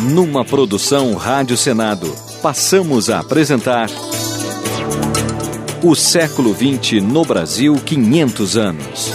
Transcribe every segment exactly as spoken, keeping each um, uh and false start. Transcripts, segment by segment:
Numa produção Rádio Senado, passamos a apresentar O Século vinte no Brasil, quinhentos anos.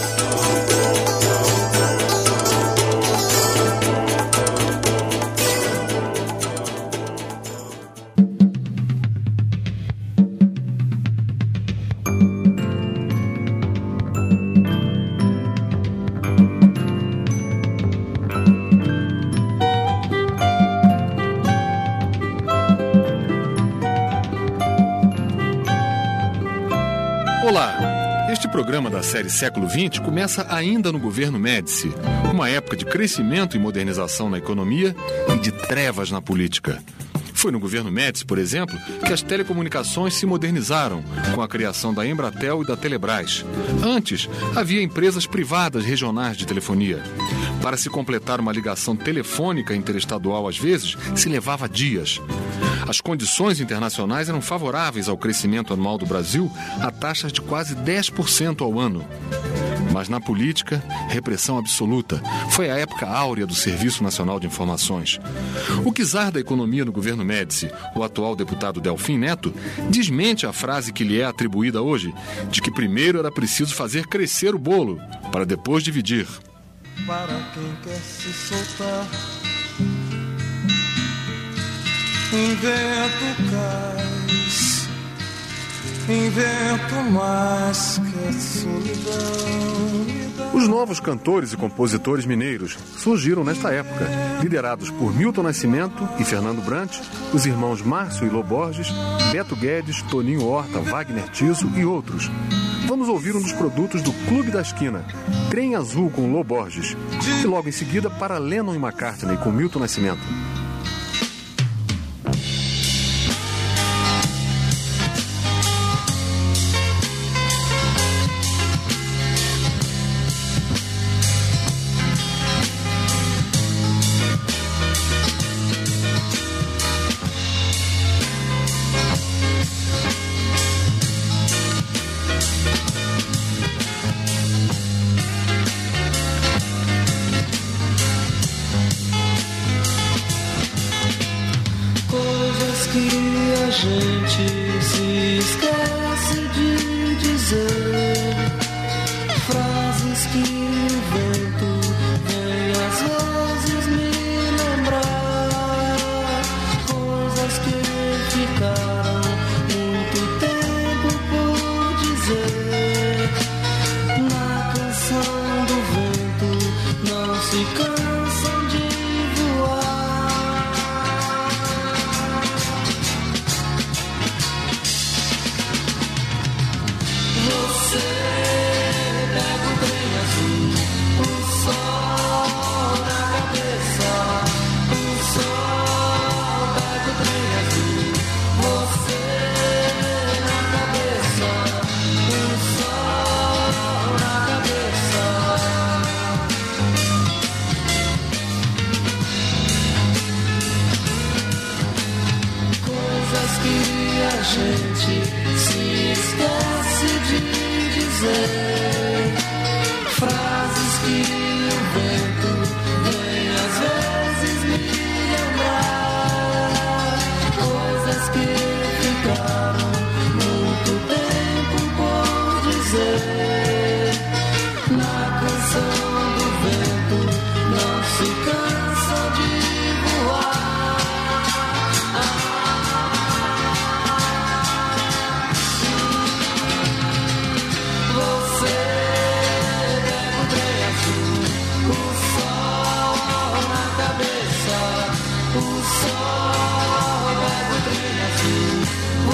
Olá, este programa da série Século vinte começa ainda no governo Médici, uma época de crescimento e modernização na economia e de trevas na política. Foi no governo Médici, por exemplo, que as telecomunicações se modernizaram com a criação da Embratel e da Telebrás. Antes, havia empresas privadas regionais de telefonia. Para se completar uma ligação telefônica interestadual, às vezes, se levava dias. As condições internacionais eram favoráveis ao crescimento anual do Brasil a taxas de quase dez por cento ao ano. Mas na política, repressão absoluta. Foi a época áurea do Serviço Nacional de Informações. O czar da economia no governo Médici, o atual deputado Delfim Neto, desmente a frase que lhe é atribuída hoje, de que primeiro era preciso fazer crescer o bolo, para depois dividir. Para quem quer se soltar, invento cais, invento mais que a solidão. Os novos cantores e compositores mineiros surgiram nesta época, liderados por Milton Nascimento e Fernando Brant, os irmãos Márcio e Lô Borges, Beto Guedes, Toninho Horta, Wagner Tiso e outros. Vamos ouvir um dos produtos do Clube da Esquina, Trem Azul com Lô Borges, e logo em seguida para Lennon e McCartney com Milton Nascimento.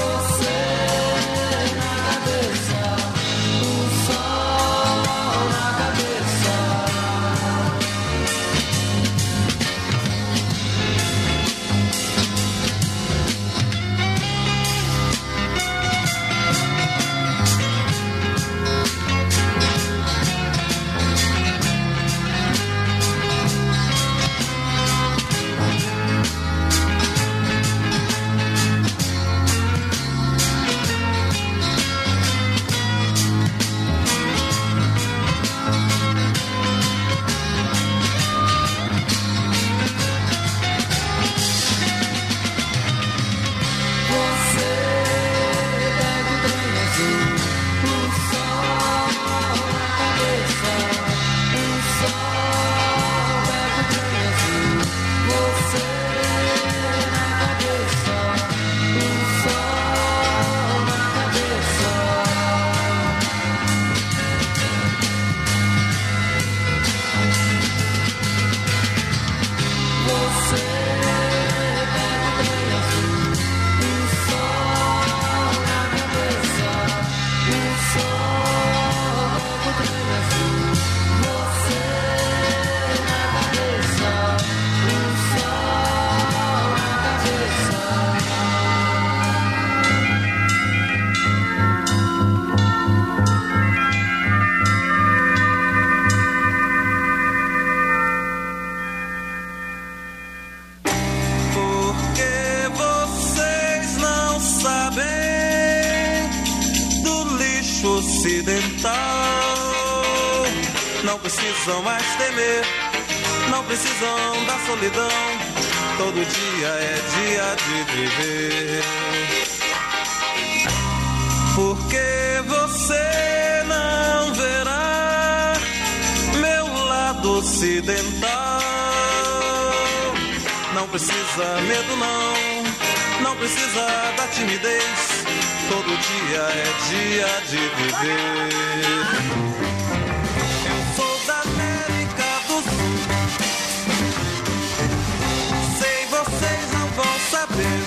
Você na cabeça, o sol na ocidental. Não precisam mais temer, não precisam da solidão. Todo dia é dia de viver. Porque você não verá meu lado ocidental. Não precisa medo não, não precisa da timidez. Todo dia é dia de viver. Eu sou da América do Sul. Sei, vocês não vão saber,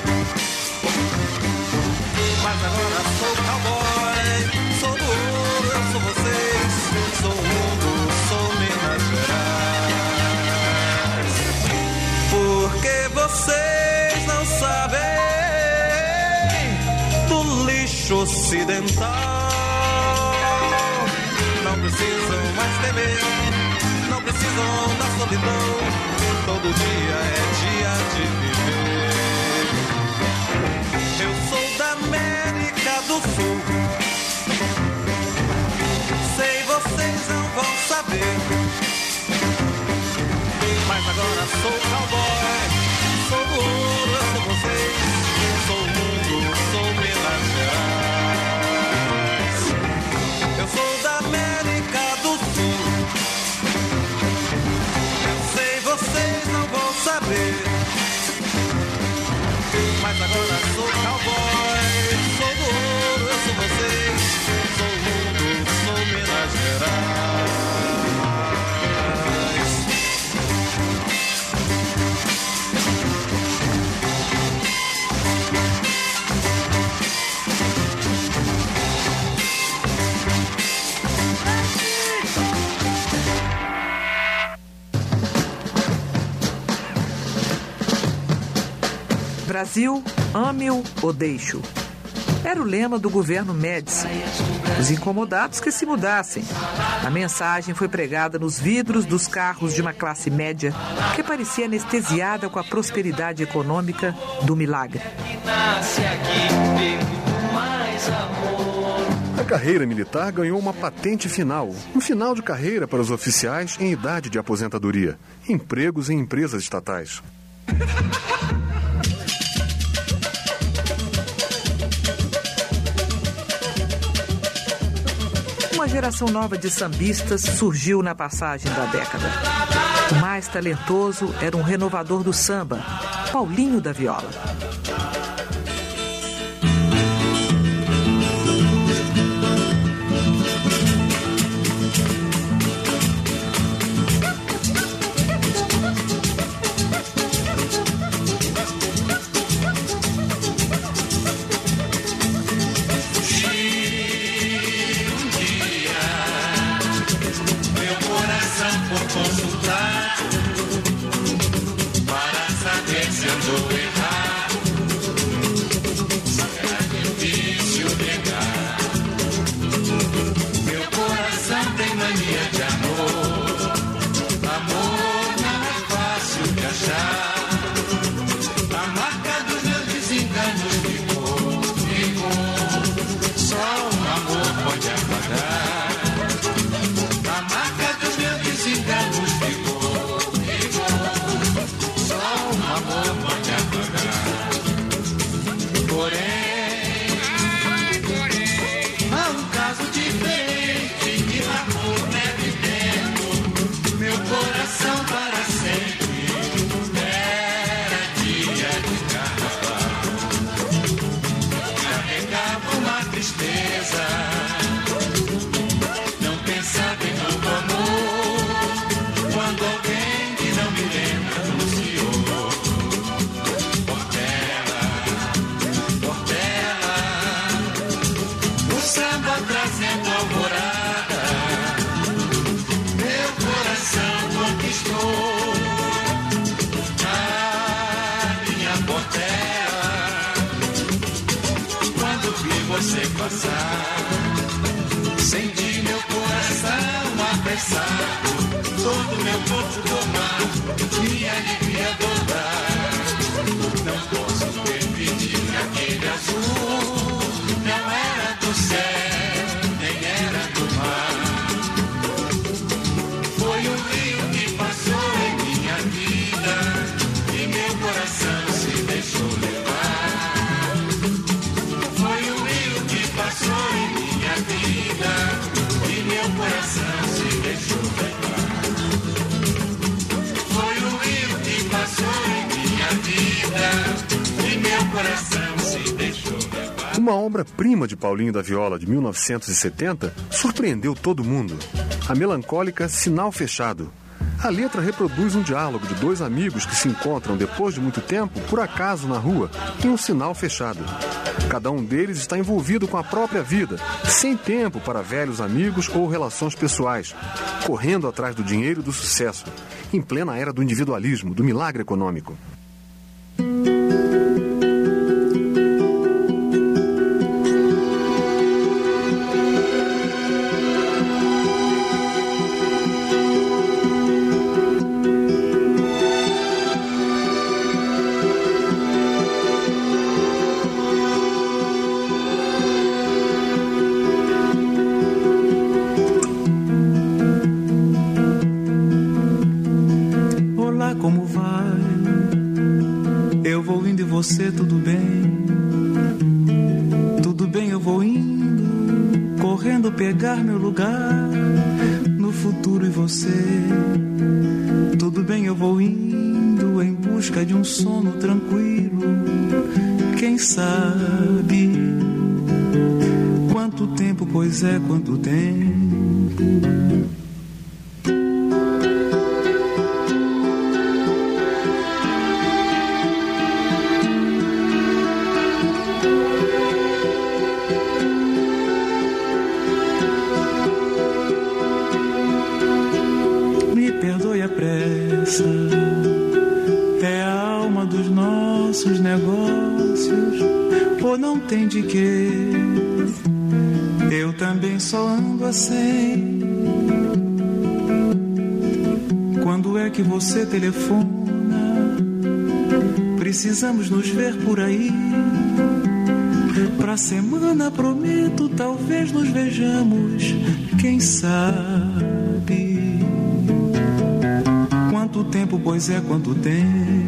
mas agora sou cowboy. Sou do ouro, eu sou vocês. Sou o mundo, sou Minas Gerais. Porque vocês não sabem do lixo ocidental. Não precisam mais temer, não precisam da solidão. Todo dia é dia de viver. Eu sou da América do Sul. Sei, vocês não vão saber, mas agora sou cowboy. Sou do ouro, eu sou vocês. Sou o mundo, sou Minas Gerais. Eu sou da América do Sul. Eu sei, vocês não vão saber, mas agora sou cowboy. Sou do ouro, eu sou vocês. Sou o mundo, sou Minas Gerais. Brasil, ame-o ou deixe-o. Era o lema do governo Médici. Os incomodados que se mudassem. A mensagem foi pregada nos vidros dos carros de uma classe média que parecia anestesiada com a prosperidade econômica do milagre. A carreira militar ganhou uma patente final, um final de carreira para os oficiais em idade de aposentadoria, empregos em empresas estatais. Uma geração nova de sambistas surgiu na passagem da década. O mais talentoso era um renovador do samba, Paulinho da Viola. Todo meu corpo tomar, minha alegria dobrar. Não posso permitir que aquele azul não era do céu, nem Uma obra-prima de Paulinho da Viola, de mil novecentos e setenta, surpreendeu todo mundo. A melancólica Sinal Fechado. A letra reproduz um diálogo de dois amigos que se encontram depois de muito tempo, por acaso, na rua, em um sinal fechado. Cada um deles está envolvido com a própria vida, sem tempo para velhos amigos ou relações pessoais, correndo atrás do dinheiro e do sucesso, em plena era do individualismo, do milagre econômico. Você, tudo bem? Tudo bem, eu vou indo, correndo pegar meu lugar no futuro. E você? Tudo bem, eu vou indo em busca de um sono tranquilo. Quem sabe quanto tempo, pois é, quanto tempo. É a alma dos nossos negócios, ou não tem de quê? Eu também só ando assim. Quando é que você telefona? Precisamos nos ver por aí. Pra semana prometo, talvez nos vejamos. Quem sabe? Quanto tempo, pois é, quanto tempo.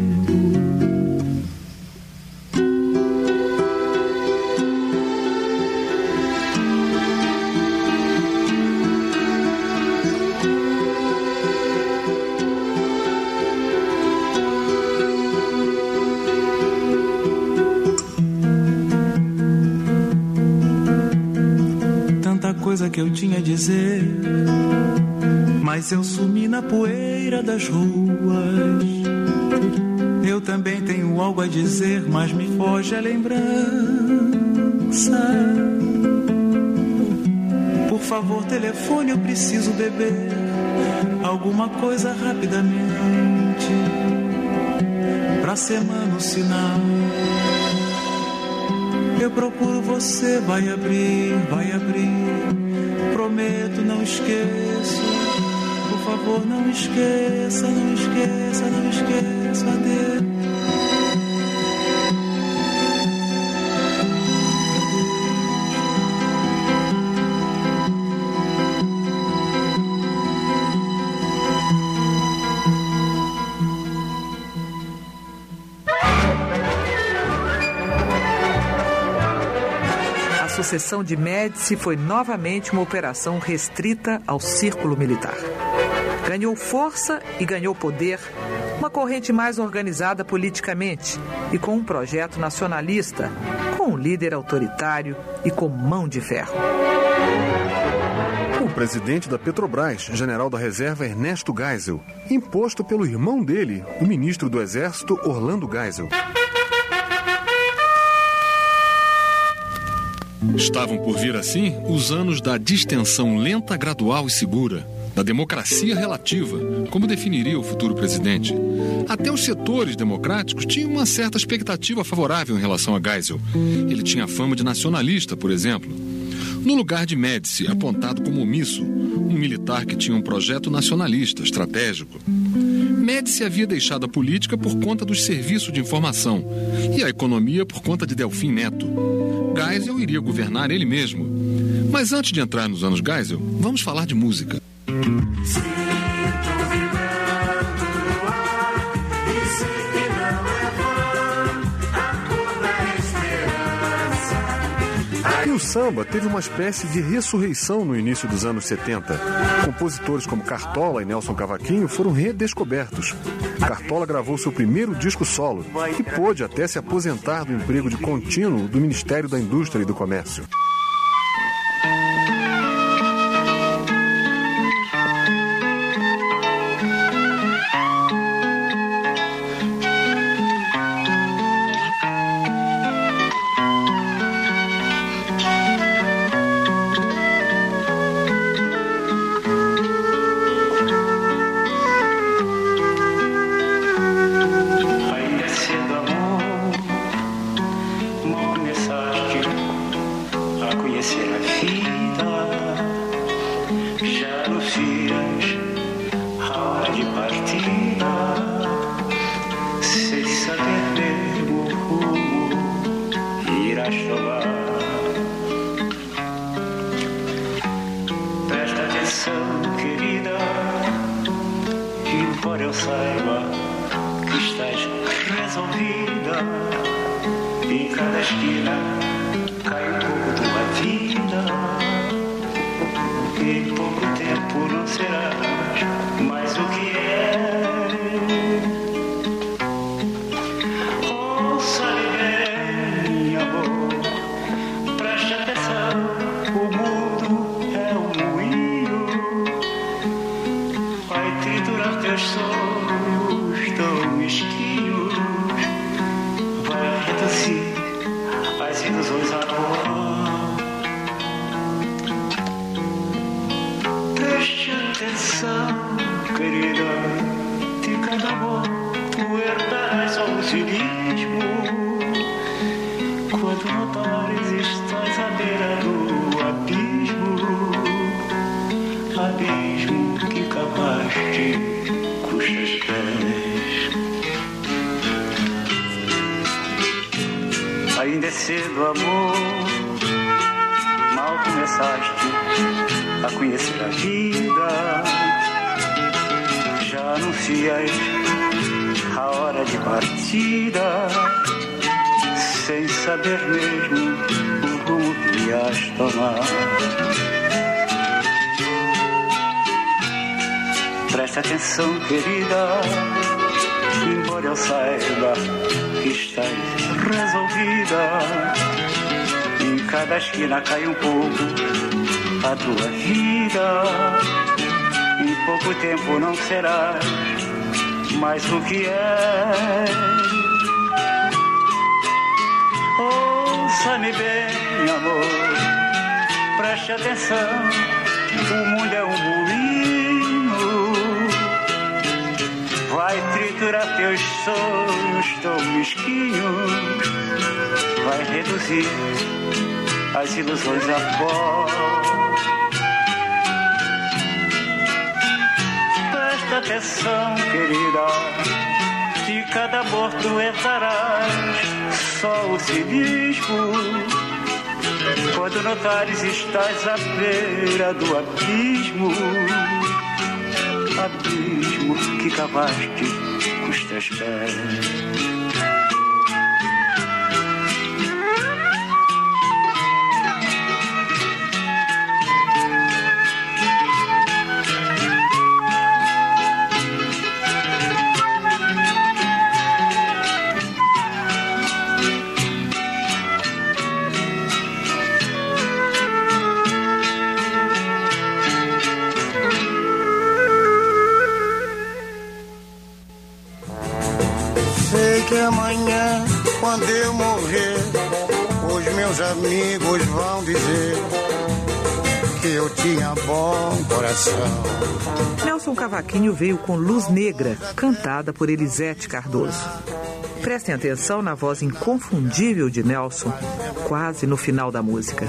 Tanta coisa que eu tinha a dizer, mas eu sumi na poeira das ruas. Eu também tenho algo a dizer, mas me foge a lembrança. Por favor, telefone, eu preciso beber alguma coisa rapidamente. Pra semana o sinal eu procuro, você vai abrir, vai abrir. Prometo, não esqueço. Por favor, não esqueça, não esqueça, não esqueça, adeus. A sucessão de Médici foi novamente uma operação restrita ao círculo militar. Ganhou força e ganhou poder, uma corrente mais organizada politicamente e com um projeto nacionalista, com um líder autoritário e com mão de ferro. O presidente da Petrobras, general da reserva Ernesto Geisel, imposto pelo irmão dele, o ministro do Exército Orlando Geisel. Estavam por vir assim os anos da distensão lenta, gradual e segura, da democracia relativa, como definiria o futuro presidente. Até os setores democráticos tinham uma certa expectativa favorável em relação a Geisel. Ele tinha fama de nacionalista, por exemplo. No lugar de Médici, apontado como omisso, um militar que tinha um projeto nacionalista, estratégico. Médici havia deixado a política por conta dos serviços de informação e a economia por conta de Delfim Neto. Geisel iria governar ele mesmo. Mas antes de entrar nos anos Geisel, vamos falar de música. samba teve uma espécie de ressurreição no início dos anos setenta. Compositores como Cartola e Nelson Cavaquinho foram redescobertos. Cartola gravou seu primeiro disco solo e pôde até se aposentar do emprego de contínuo do Ministério da Indústria e do Comércio. Ainda é cedo, amor, mal começaste a conhecer a vida, já anuncias a hora de partida, sem saber mesmo o rumo que ias tomar. Presta atenção, querida, embora eu saiba que estás resolvida, em cada esquina cai um pouco a tua vida, em pouco tempo não serás mais o que é. Ouça-me bem, amor, preste atenção, o mundo é um moinho, vai triturar teus sonhos tão mesquinhos, vai reduzir as ilusões a pó. Presta atenção, querida, de cada amor tu herdarás só o cinismo, quando notares estás à beira do abismo, abismo que cavaste com os teus pés. Que amanhã, quando eu morrer, os meus amigos vão dizer que eu tinha bom coração. Nelson Cavaquinho veio com Luz Negra, cantada por Elisete Cardoso. Prestem atenção na voz inconfundível de Nelson, quase no final da música.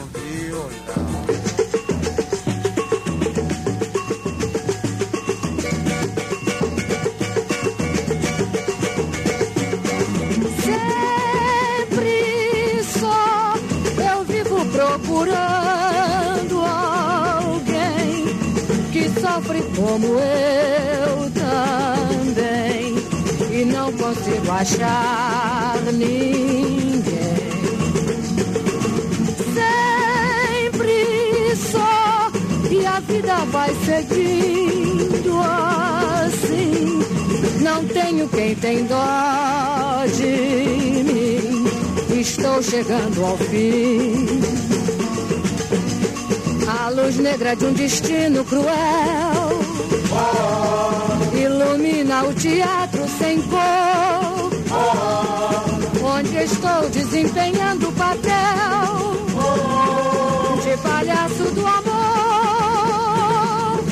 Procurando alguém que sofre como eu também, e não consigo achar ninguém. a vida vai seguindo assim. Não tenho quem tem dó de mim. Estou chegando ao fim. A luz negra de um destino cruel ilumina o teatro sem cor, onde estou desempenhando o papel de palhaço do amor.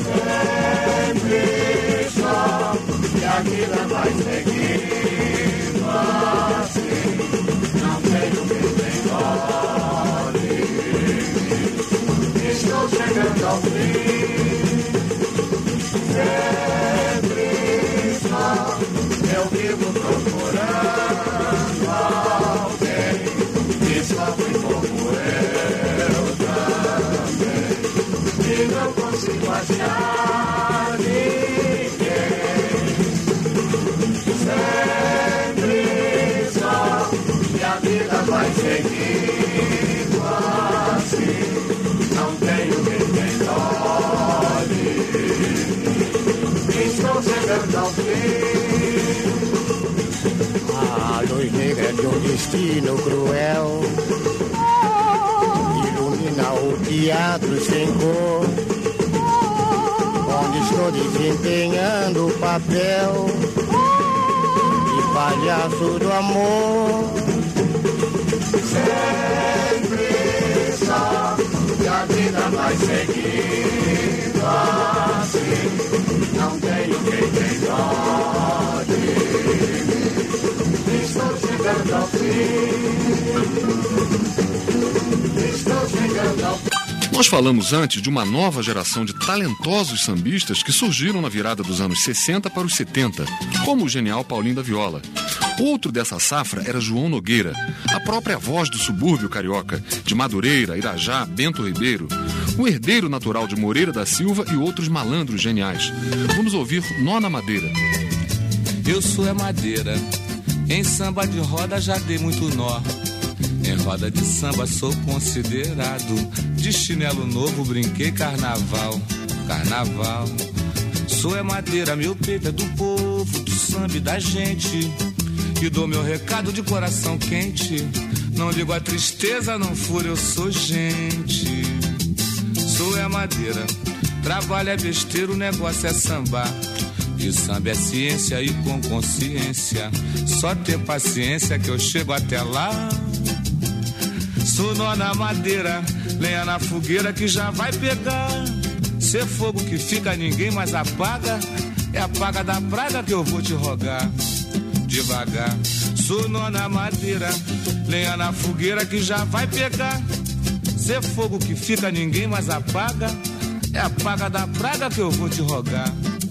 Sempre só que a vida vai seguindo assim. Não tenho quem tem dó de mim. Estou chegando ao fim. Sempre só eu vivo procurando alguém que sofre como eu também. E não consigo achar ninguém. Sempre só que a vida vai seguindo assim. Não tenho quem tem dó de mim. Estou chegando ao fim. A luz negra de um destino cruel ilumina o teatro sem cor, onde estou desempenhando o papel de palhaço do amor. Sempre só que a vida vai seguindo assim. Não tenho quem tem dó de mim. Estou chegando ao fim. Estou chegando ao fim. Nós falamos antes de uma nova geração de talentosos sambistas que surgiram na virada dos anos sessenta para os setenta, como o genial Paulinho da Viola. Outro dessa safra era João Nogueira, a própria voz do subúrbio carioca, de Madureira, Irajá, Bento Ribeiro, o herdeiro natural de Moreira da Silva e outros malandros geniais. Vamos ouvir Nó na Madeira. Eu sou é madeira, em samba de roda já dei muito nó. Em roda de samba sou considerado, de chinelo novo brinquei carnaval, carnaval. Sou é madeira, meu peito é do povo, do samba e da gente. E dou meu recado de coração quente. Não ligo a tristeza, não furo, eu sou gente. Sou é madeira, trabalho é besteira, o negócio é sambar. De samba é ciência e com consciência. Só ter paciência que eu chego até lá. Sou nó na madeira, lenha na fogueira que já vai pegar. Ser fogo que fica, ninguém mais apaga. É a paga da praga que eu vou te rogar. Devagar, sou nó na madeira, lenha na fogueira que já vai pegar. Ser fogo que fica, ninguém mais apaga. É a paga da praga que eu vou te rogar.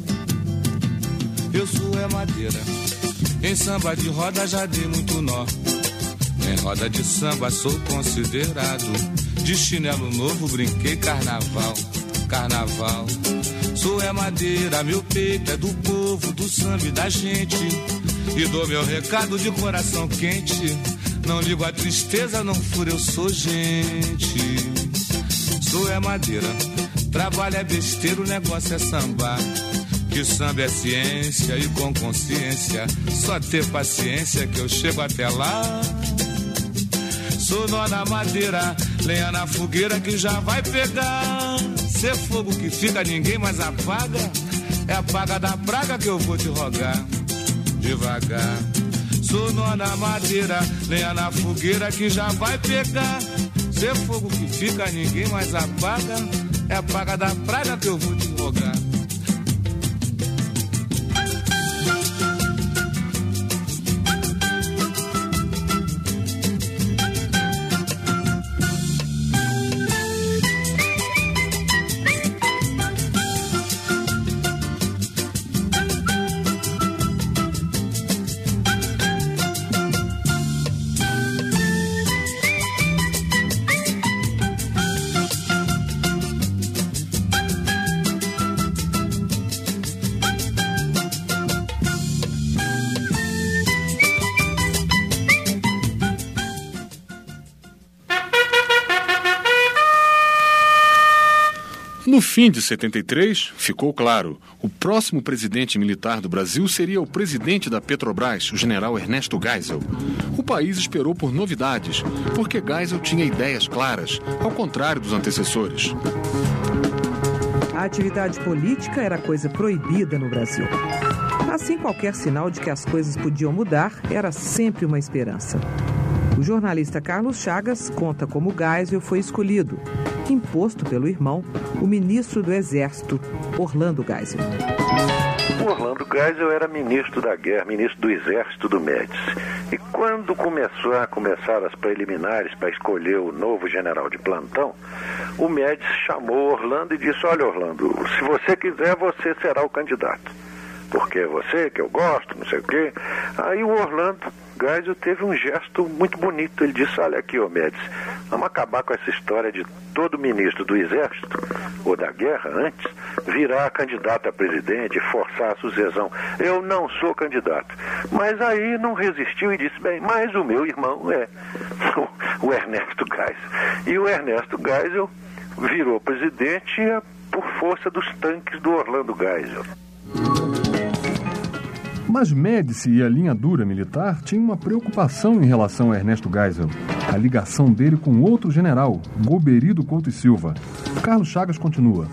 Eu sou é madeira, em samba de roda já dei muito nó. Em roda de samba sou considerado, de chinelo novo brinquei carnaval, carnaval. Sou é madeira, meu peito é do povo, do samba e da gente. E dou meu recado de coração quente. Não ligo a tristeza, não furo, eu sou gente. Sou é madeira, trabalho é besteira, o negócio é sambar. Que samba é ciência e com consciência. Só ter paciência que eu chego até lá. Sou nó na madeira, lenha na fogueira que já vai pegar. Ser fogo que fica, ninguém mais apaga. É a paga da praga que eu vou te rogar. Devagar, sou nó na madeira, lenha na fogueira que já vai pegar. Ser fogo que fica, ninguém mais apaga. É a paga da praga que eu vou te rogar. No fim de setenta e três, ficou claro, o próximo presidente militar do Brasil seria o presidente da Petrobras, o general Ernesto Geisel. O país esperou por novidades, porque Geisel tinha ideias claras, ao contrário dos antecessores. A atividade política era coisa proibida no Brasil. Assim, qualquer sinal de que as coisas podiam mudar era sempre uma esperança. O jornalista Carlos Chagas conta como Geisel foi escolhido, imposto pelo irmão, o ministro do Exército, Orlando Geisel. O Orlando Geisel era ministro da guerra, ministro do Exército do Médici. E quando começou a começar as preliminares para escolher o novo general de plantão, o Médici chamou Orlando e disse: olha, Orlando, se você quiser, você será o candidato. Porque é você que eu gosto, não sei o quê. Aí o Orlando Geisel teve um gesto muito bonito. Ele disse: olha aqui, ô Médici, vamos acabar com essa história de todo ministro do Exército, ou da guerra antes, virar candidato a presidente, forçar a sucessão. Eu não sou candidato. Mas aí não resistiu e disse: bem, mas o meu irmão é o Ernesto Geisel. E o Ernesto Geisel virou presidente por força dos tanques do Orlando Geisel. Mas Médici e a linha dura militar tinham uma preocupação em relação a Ernesto Geisel, a ligação dele com outro general, Golbery do Couto e Silva. Carlos Chagas continua.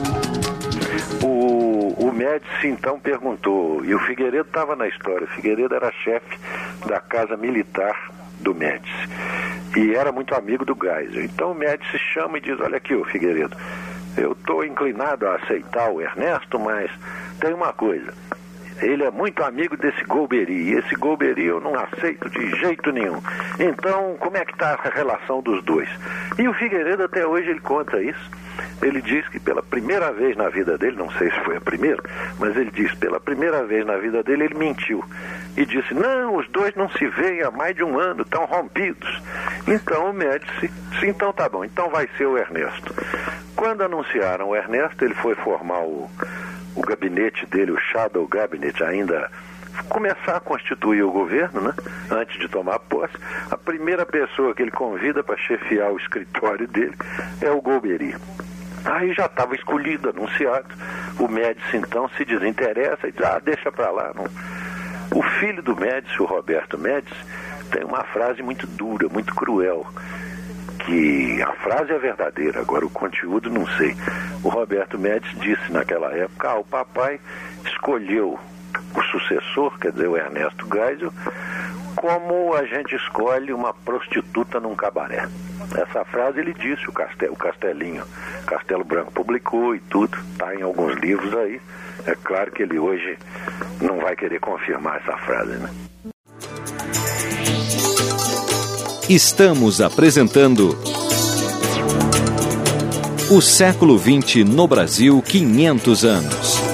O, o Médici então perguntou, e o Figueiredo estava na história, o Figueiredo era chefe da casa militar do Médici e era muito amigo do Geisel. Então o Médici chama e diz: olha aqui, ô Figueiredo, eu estou inclinado a aceitar o Ernesto, mas tem uma coisa. Ele é muito amigo desse Golbery, e esse Golbery eu não aceito de jeito nenhum. Então, como é que está a relação dos dois? E o Figueiredo até hoje ele conta isso. Ele diz que pela primeira vez na vida dele, não sei se foi a primeira, mas ele diz, pela primeira vez na vida dele, ele mentiu. E disse: não, os dois não se veem há mais de um ano, estão rompidos. Então o Médici disse: então tá bom, então vai ser o Ernesto. Quando anunciaram o Ernesto, ele foi formar o... o gabinete dele, o Shadow Cabinet, ainda começar a constituir o governo, né? Antes de tomar posse. A primeira pessoa que ele convida para chefiar o escritório dele é o Golbery. Aí já estava escolhido, anunciado. O Médici então se desinteressa e diz: ah, deixa para lá. Não. O filho do Médici, o Roberto Médici, tem uma frase muito dura, muito cruel, que a frase é verdadeira, agora o conteúdo não sei. O Roberto Médici disse naquela época: ah, o papai escolheu o sucessor, quer dizer, o Ernesto Geisel, como a gente escolhe uma prostituta num cabaré. Essa frase ele disse, o, Castel, o Castelinho, Castelo Branco publicou e tudo, está em alguns livros aí. É claro que ele hoje não vai querer confirmar essa frase, né? Estamos apresentando O Século vinte no Brasil, quinhentos anos.